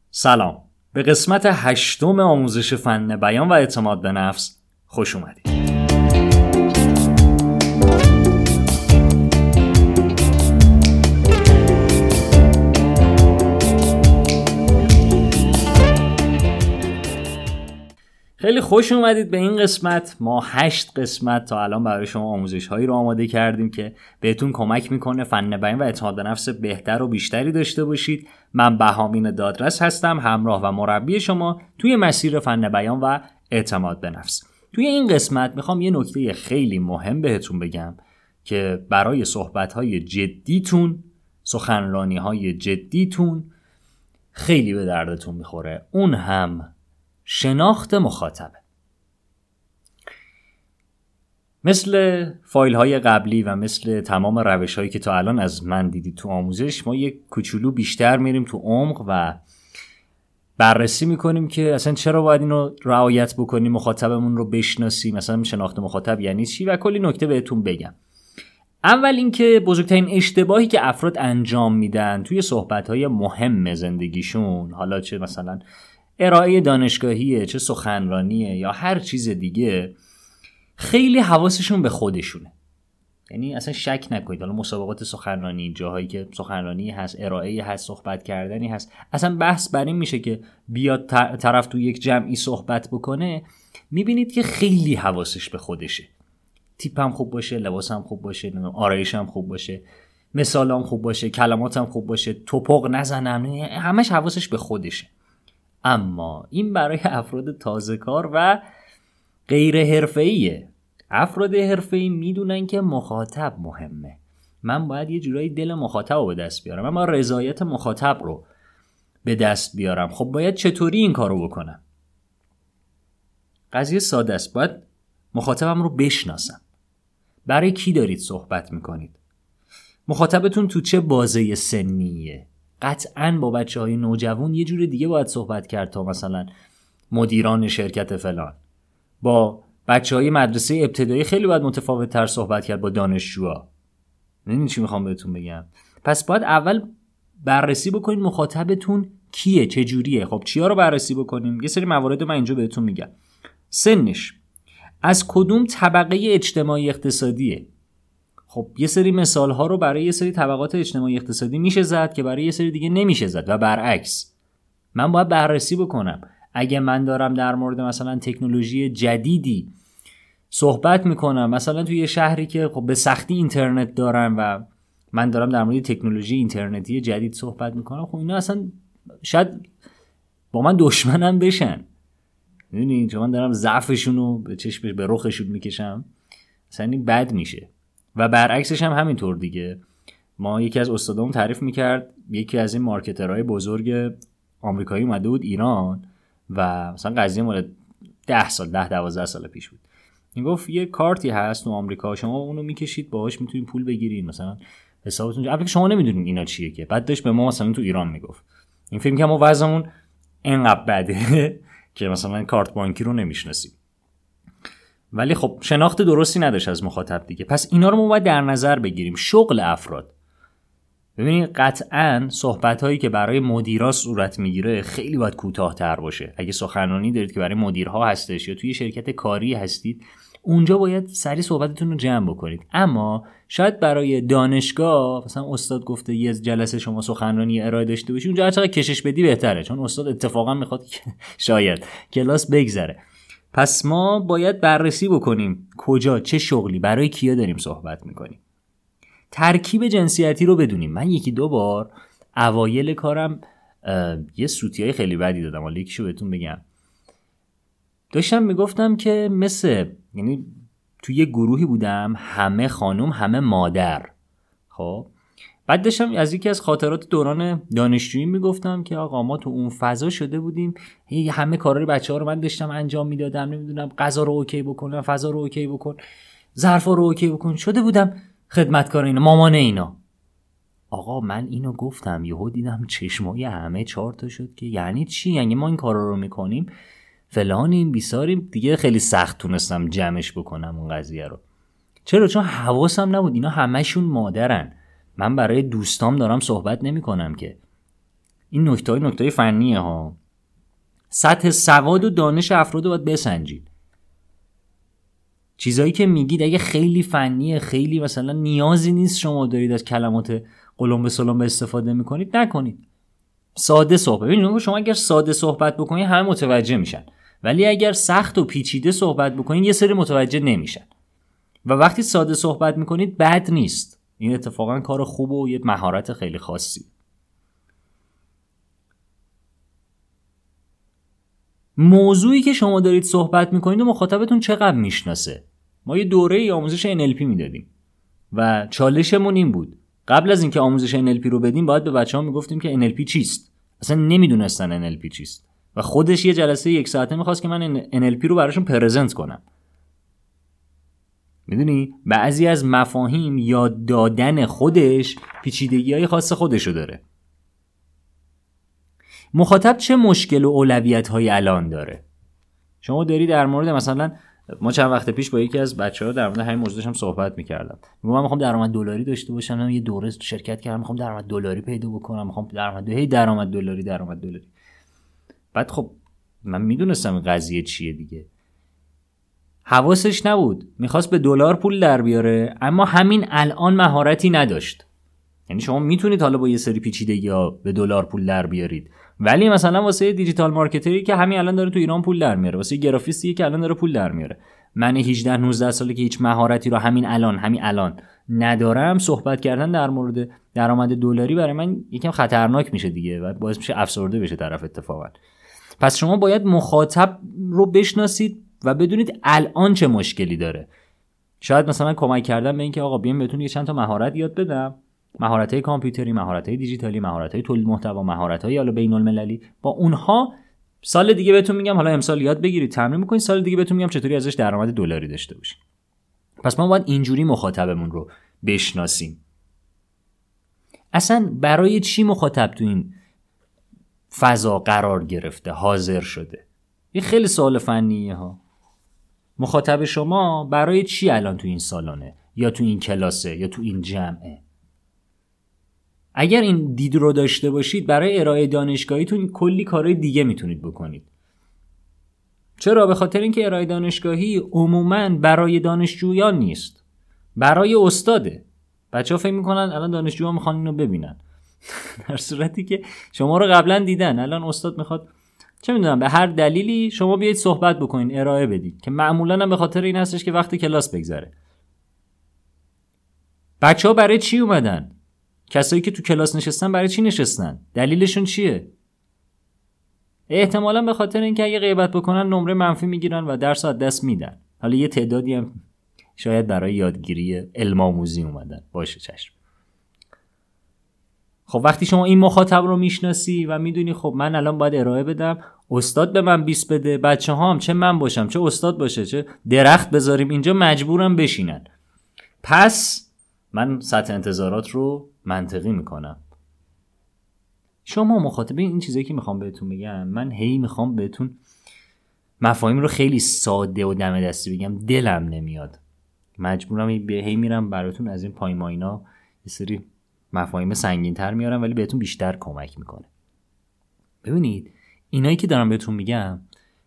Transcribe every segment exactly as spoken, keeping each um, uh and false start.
سلام، به قسمت هشتم آموزش فن بیان و اعتماد به نفس خوش اومدید. خیلی خوش اومدید به این قسمت. ما هشت قسمت تا الان برای شما آموزش هایی رو آماده کردیم که بهتون کمک میکنه فن بیان و اعتماد به نفس بهتر و بیشتری داشته باشید. من بهامین دادرس هستم، همراه و مربی شما توی مسیر فن بیان و اعتماد به نفس. توی این قسمت میخوام یه نکته خیلی مهم بهتون بگم که برای صحبت های جدیتون، سخنرانی های جدیتون خیلی به دردتون میخوره. اون هم شناخت مخاطبه. مثل فایل های قبلی و مثل تمام روش هایی که تا الان از من دیدید تو آموزش، ما یک کوچولو بیشتر میریم تو عمق و بررسی میکنیم که اصلا چرا باید اینو رعایت بکنیم، مخاطبمون رو بشناسیم، مثلا شناخت مخاطب یعنی چی و کلی نکته بهتون بگم. اول اینکه بزرگترین اشتباهی که افراد انجام میدن توی صحبت های مهم زندگیشون، حالا چه مثلا ارائه دانشگاهیه، چه سخنرانیه یا هر چیز دیگه، خیلی حواسشون به خودشونه. یعنی اصلا شک نکنید، حالا مسابقات سخنرانی، جاهایی که سخنرانی هست، ارائه هست، صحبت کردنی هست، اصلا بحث بر این میشه که بیاد طرف تو یک جمعی صحبت بکنه، میبینید که خیلی حواسش به خودشه. تیپم خوب باشه، لباسم خوب باشه، آرایشم خوب باشه، مثالام خوب باشه، کلماتم خوب باشه، توپق نزنم، همش حواسش به خودشه. اما این برای افراد تازه کار و غیر حرفه‌ایه. افراد حرفه‌ای میدونن که مخاطب مهمه. من باید یه جورایی دل مخاطب رو به دست بیارم، من باید رضایت مخاطب رو به دست بیارم. خب باید چطوری این کار رو بکنم؟ قضیه ساده است. باید مخاطبم رو بشناسم. برای کی دارید صحبت میکنید؟ مخاطبتون تو چه بازه سنیه؟ قطعاً با بچه‌های نوجوان یه جور دیگه باید صحبت کرد تا مثلا مدیران شرکت فلان. با بچه‌های مدرسه ابتدایی خیلی باید متفاوت تر صحبت کرد با دانشجوها. ببینید چی میخوام بهتون بگم. پس باید اول بررسی بکنید مخاطبتون کیه، چه جوریه. خب چیا رو بررسی بکنیم؟ یه سری موارد من اینجا بهتون میگم. سنش، از کدوم طبقه اجتماعی اقتصادیه. خب یه سری مثال ها رو برای یه سری طبقات اجتماعی اقتصادی میشه زد که برای یه سری دیگه نمیشه زد و برعکس. من باید بررسی بکنم. اگه من دارم در مورد مثلا تکنولوژی جدیدی صحبت میکنم، مثلا توی یه شهری که خب به سختی اینترنت دارن و من دارم در مورد تکنولوژی اینترنتی جدید صحبت میکنم، خب اینا اصلا شاید با من دشمنم بشن. میدونید چون من دارم ضعفشون رو به چشمش به رخشون میکشم، اصلا این بد میشه. و برعکسش هم همینطور دیگه. ما یکی از استادامون تعریف میکرد، یکی از این مارکترهای بزرگ آمریکایی اومده بود ایران و مثلا قضیه مال ده سال ده دوازده سال پیش بود. این گفت یه کارتی هست تو آمریکا، شما اونو میکشید باهاش میتونید پول بگیرید، مثلا حسابتون، البته شما نمیدونید اینا چیه که. بعد داشت به ما مثلا تو ایران میگفت این فیلم که ما وضعمون اینقدر بده که مثلا کارت بانکی رو نمیشناسیم. ولی خب شناخت درستی نداشت از مخاطب دیگه. پس اینا رو ما باید در نظر بگیریم. شغل افراد، ببینید قطعاً صحبت‌هایی که برای مدیرا صورت میگیره خیلی باید کوتاه‌تر باشه. اگه سخنرانی دارید که برای مدیرها هستش یا توی شرکت کاری هستید، اونجا باید سریع صحبتتون رو جمع بکنید. اما شاید برای دانشگاه مثلا استاد گفته یه جلسه شما سخنرانی ارائه داشته باشی، اونجا هر چقدر کشش بدی بهتره، چون استاد اتفاقا میخواد شاید کلاس بگذره. پس ما باید بررسی بکنیم کجا، چه شغلی، برای کیا داریم صحبت میکنیم. ترکیب جنسیتی رو بدونیم. من یکی دو بار اوایل کارم یه سوتیای خیلی بدی دادم، حالا یکیشو بهتون بگم. داشتم میگفتم که مثل، یعنی توی یه گروهی بودم همه خانم همه مادر. خب بعد داشتم از یکی از خاطرات دوران دانشجویی میگفتم که آقا ما تو اون فضا شده بودیم، همه کارهای بچه‌ها رو من داشتم انجام میدادم، نمیدونم غذا رو اوکی بکنم، فضا رو اوکی بکن، ظرفا رو اوکی بکن، شده بودم خدمتکار اینا، مامان اینا. آقا من اینو گفتم، یهو دیدم چشمای همه چهار تا شد که یعنی چی؟ یعنی ما این کارا رو میکنیم فلانیم بیساریم دیگه. خیلی سخت تونستم جمعش بکنم اون قضیه رو. چرا؟ چون حواسم نبود اینا همشون مادرن. من برای دوستام دارم صحبت نمی کنم که. این نکته‌های نکته‌های فنیه ها. سطح سواد و دانش افراد رو باید بسنجید. چیزایی که میگید اگه خیلی فنیه، خیلی مثلا نیازی نیست شما دارید از کلمات قلمب سلمب استفاده میکنید، نکنید. ساده صحبت. ببینید شما اگر ساده صحبت بکنید همه متوجه میشن، ولی اگر سخت و پیچیده صحبت بکنید یه سری متوجه نمیشن. و وقتی ساده صحبت میکنید بد نیست، این اتفاقا کار خوبه و یه مهارت خیلی خاصی. موضوعی که شما دارید صحبت میکنید و مخاطبتون چقدر میشناسه. ما یه دوره آموزش ان ال پی میدادیم و چالشمون این بود، قبل از اینکه آموزش ان ال پی رو بدیم باید به بچه‌ها میگفتیم که ان ال پی چیست. اصلا نمیدونستن ان ال پی چیست و خودش یه جلسه یک ساعته میخواست که من ان ال پی رو براشون پرزنت کنم. میدونی بعضی از مفاهیم یاد دادن خودش پیچیدگی‌های خاص خودشو داره. مخاطب چه مشکل و اولویت‌هایی الان داره؟ شما داری در مورد مثلا، ما چند وقت پیش با یکی از بچه‌ها در مورد همین موضوع داشتم صحبت می‌کردم. میگم من می‌خوام درآمد دلاری داشته باشم، من یه دوره شرکت کردم، می‌خوام درآمد دلاری پیدا بکنم، می‌خوام درآمد هی درآمد دلاری درآمد دلاری. بعد خب من میدونستم این قضیه چیه دیگه. حواسش نبود، می‌خواست به دلار پول در بیاره، اما همین الان مهارتی نداشت. یعنی شما میتونید حالا با یه سری پیچیدگی‌ها به دلار پول در بیارید، ولی مثلا واسه دیجیتال مارکتری که همین الان داره تو ایران پول در میاره، واسه گرافیستی که الان داره پول در میاره، من هجده نوزده ساله که هیچ مهارتی رو همین الان همین الان ندارم، صحبت کردن در مورد درآمد دلاری برای من یکم خطرناک میشه دیگه و باعث میشه افسرده بشه طرف اتفاقا. پس شما باید مخاطب رو بشناسید و بدونید الان چه مشکلی داره. شاید مثلا کمک کردن به این که آقا بیام بهتون یه چند تا مهارت یاد بدم، مهارت‌های کامپیوتری، مهارت‌های دیجیتالی، مهارت‌های تولید محتوا، مهارت‌های حالا بین‌المللی، با اونها سال دیگه بهتون میگم حالا امسال یاد بگیرید، تمرین می‌کنید، سال دیگه بهتون میگم چطوری ازش درآمد دلاری داشته باشید. پس ما باید اینجوری مخاطبمون رو بشناسیم. اصلا برای چی مخاطب تو این فضا قرار گرفته، حاضر شده؟ این خیلی سوال فنیه ها. مخاطب شما برای چی الان تو این سالانه یا تو این کلاسه یا تو این جمعه؟ اگر این دید رو داشته باشید برای ارائه دانشگاهیتون کلی کارهای دیگه میتونید بکنید. چرا؟ به خاطر اینکه ارائه دانشگاهی عموماً برای دانشجویان نیست، برای استاده. بچه‌ها فکر میکنن الان دانشجوها میخوان اینو ببینن در صورتی که شما رو قبلا دیدن. الان استاد میخواد چه میدونم به هر دلیلی شما بیایید صحبت بکنین، ارائه بدید، که معمولاً هم به خاطر این هستش که وقتی کلاس بگذره. بچه‌ها برای چی اومدن؟ کسایی که تو کلاس نشستن برای چی نشستن؟ دلیلشون چیه؟ احتمالاً به خاطر اینکه اگه غیبت بکنن نمره منفی میگیرن و درس از دست میدن. حالا یه تعدادی هم شاید برای یادگیری علم آموزی اومدن. باشه چشم. خب وقتی شما این مخاطب رو میشناسی و میدونی خب من الان باید ارائه بدم، استاد به من بیست بده، بچه هام چه من باشم چه استاد باشه چه درخت بذاریم اینجا مجبورم بشینن، پس من سطح انتظارات رو منطقی میکنم. شما مخاطبین این چیزایی که میخوام بهتون بگم، من هی میخوام بهتون مفاهیم رو خیلی ساده و دم دستی بگم، دلم نمیاد، مجبورم به هی میرم براتون از این پایماینا یه سری مفاهیم سنگین تر میارم ولی بهتون بیشتر کمک میکنه. ببینید اینایی که دارم بهتون میگم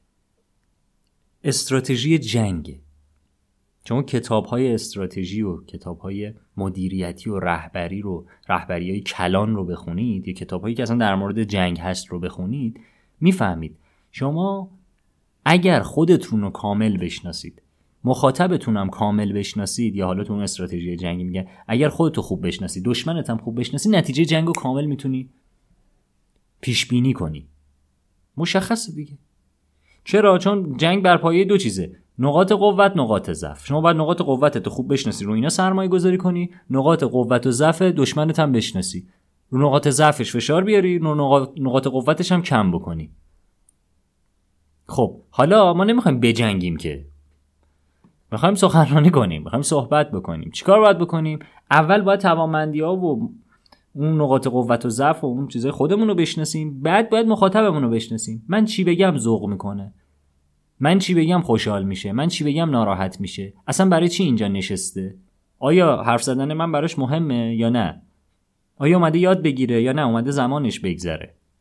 استراتژی جنگه. شما کتاب‌های استراتژی و کتاب‌های مدیریتی و رهبری رو رهبری‌های کلان رو بخونید، یا کتاب‌هایی که اصلا در مورد جنگ هست رو بخونید، میفهمید شما اگر خودتون رو کامل بشناسید، مخاطبتون هم کامل بشناسید، یا حالا تو اون استراتژی جنگی میگه اگر خودتو خوب بشناسید، دشمنت هم خوب بشناسید، نتیجه جنگو کامل میتونی پیش بینی کنی. مشخصه دیگه. چرا؟ چون جنگ بر پایه دو چیزه، نقاط قوت، نقاط ضعف. شما باید نقاط قوتت رو خوب بشناسی، رو اینا سرمایه گذاری کنی، نقاط قوت و ضعف دشمنت هم بشناسی، رو نقاط ضعفش فشار بیاری، رو نقاط, نقاط قوتش هم کم بکنی. خب حالا ما نمیخوایم بجنگیم که، میخوایم سخنرانی کنیم، میخوایم صحبت بکنیم. چیکار باید بکنیم؟ اول باید توانمندی‌ها و اون نقاط قوت و ضعف و اون چیزای خودمون رو بشناسیم، بعد باید مخاطبمون رو بشناسیم. من چی بگم ذوق میکنه، من چی بگم خوشحال میشه، من چی بگم ناراحت میشه، اصلا برای چی اینجا نشسته، آیا حرف زدن من براش مهمه یا نه، آیا اومده یاد بگیره یا نه اومده زمانش بگذره.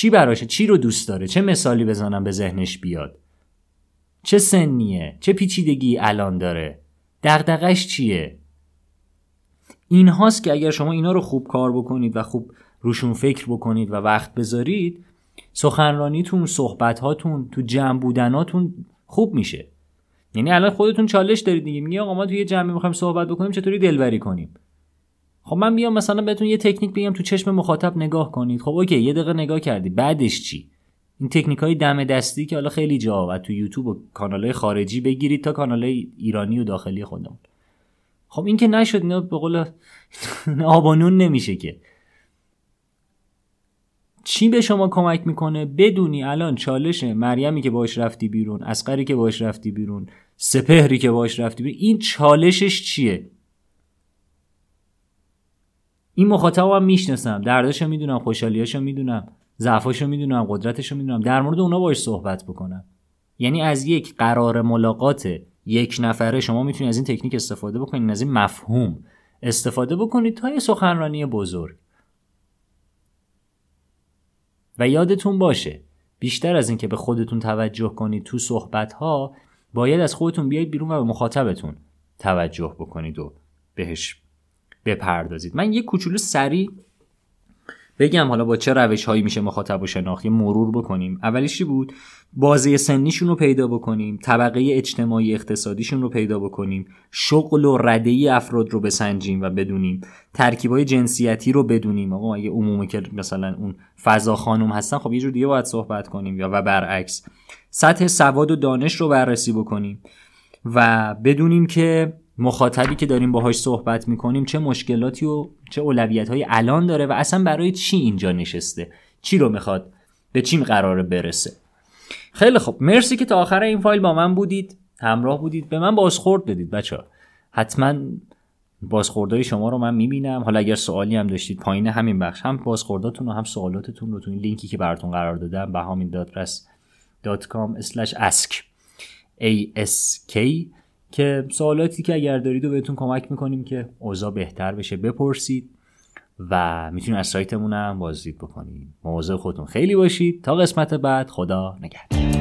چی براشه، چی رو دوست داره، چه مثالی بزنم به ذهنش بیاد، چه سنیه، چه پیچیدگی الان داره، دغدغش چیه. این هاست که اگر شما اینا رو خوب کار بکنید و خوب روشون فکر بکنید و وقت بذارید، سخنرانیتون، صحبت‌هاتون، تو جمع بودناتون خوب میشه. یعنی الان خودتون چالش دارید دیگه، میگی آقا ما توی جمع می‌خوایم صحبت بکنیم، چطوری دلبری کنیم؟ خب من بیام مثلا بهتون یه تکنیک بگم، تو چشم مخاطب نگاه کنید. خب اوکی، یه دقیقه نگاه کردی، بعدش چی؟ این تکنیک‌های دم دستی که حالا خیلی جا تو یوتیوب و کانال‌های خارجی بگیرید تا کانال‌های ایرانی و داخلی خودمون. خب این که نشد، اینا به قول آبانون نمیشه که. چی به شما کمک میکنه؟ بدونی الان چالش مریمی که باش رفتی بیرون، اصغری که باش رفتی بیرون، سپهری که باش رفتی بیرون، این چالشش چیه؟ این مخاطبم میشناسم، درداشو میدونم، خوشحالیاشو میدونم، ضعفاشو میدونم، قدرتشو میدونم، در مورد اونا باش صحبت بکنم. یعنی از یک قرار ملاقات یک نفره شما میتونید از این تکنیک استفاده بکنید، از این مفهوم استفاده بکنید تا یه سخنرانی بزرگ. و یادتون باشه بیشتر از این که به خودتون توجه کنید تو صحبت‌ها، باید از خودتون بیاید بیرون و به مخاطبتون توجه بکنید و بهش بپردازید. من یه کوچولو سریع بگم حالا با چه روش‌هایی میشه مخاطب و شناخت مرور بکنیم. اولیش چی بود؟ بازه سنیشون رو پیدا بکنیم، طبقه اجتماعی اقتصادیشون رو پیدا بکنیم، شغل و رده‌ای افراد رو بسنجیم و بدونیم، ترکیبای جنسیتی رو بدونیم. آقا اگه عمومی که مثلا اون فضا خانم هستن، خب یه جور دیگه باید صحبت کنیم، یا و برعکس. سطح سواد و دانش رو بررسی بکنیم و بدونیم که مخاطبی که داریم باهاش صحبت میکنیم چه مشکلاتی و چه اولویت‌هایی الان داره و اصلا برای چی اینجا نشسته، چی رو میخواد، به چی قراره برسه. خیلی خب، مرسی که تا آخر این فایل با من بودید، همراه بودید، به من بازخورد بدید بچه‌ها. حتما بازخوردهای شما رو من میبینم. حالا اگر سوالی هم داشتید پایین همین بخش، هم بازخورداتون و هم سوالاتتون رو تو این لینکی که براتون قرار دادم، بهامین دادرس دات کام اسلش اسک ای اس کی، که سوالاتی که اگر دارید رو بهتون کمک میکنیم که اوضاع بهتر بشه بپرسید و میتونید از سایتمون هم بازدید بکنید. مواظب خودتون خیلی باشید. تا قسمت بعد، خدا نگهدار.